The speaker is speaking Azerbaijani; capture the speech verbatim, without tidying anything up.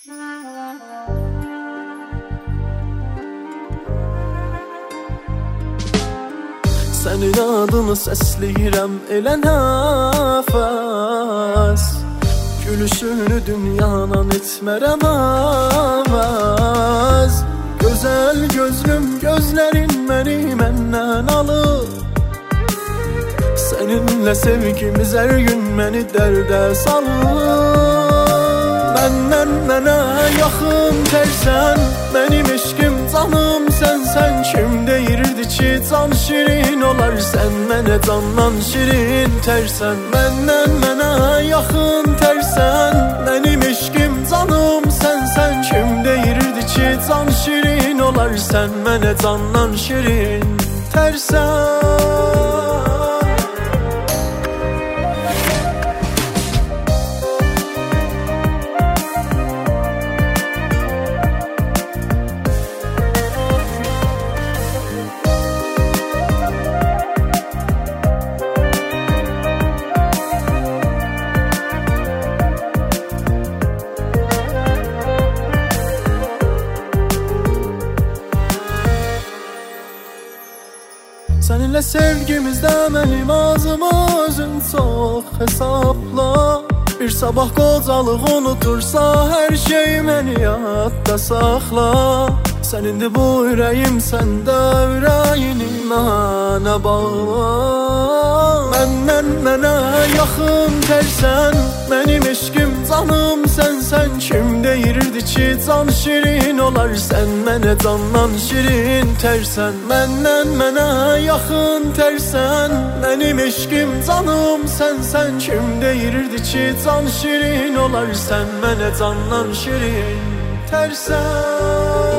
Sənin adını səsləyirəm elə nəfəs, gülüşünü dünyadan etmərəm əvəz. Gözəl gözlüm, gözlərin məni məndən alır. Səninlə sevgimiz hər gün məni dərdə salır. Məndən mənə yaxın tərsən, mənim eşqim canım sənsən. Kim deyirdi ki can şirin olar, sən mənə candan şirin tərsən. Məndən mənə yaxın tərsən, mənim eşqim canım sənsən. Kim deyirdi ki can şirin olar, sən mənə candan şirin tərsən. Səninlə sevgimizdə mənim ağzımı özün çox hesabla. Bir sabah qocalıq unutursa hər şey məni yadda saxla. Sənindir bu ürəyim, səndə ürəyini mənə bağla. Məndən mənə yaxın tərsən, mənim eşqim canım sənsən. Kim deyirdi ki can şirin olar, sən mənə candan şirin tərsən. Məndən mənə yaxın tərsən, mənim eşqim canım sənsən. Kim deyirdi ki can şirin olar, sən mənə candan şirin tərsən.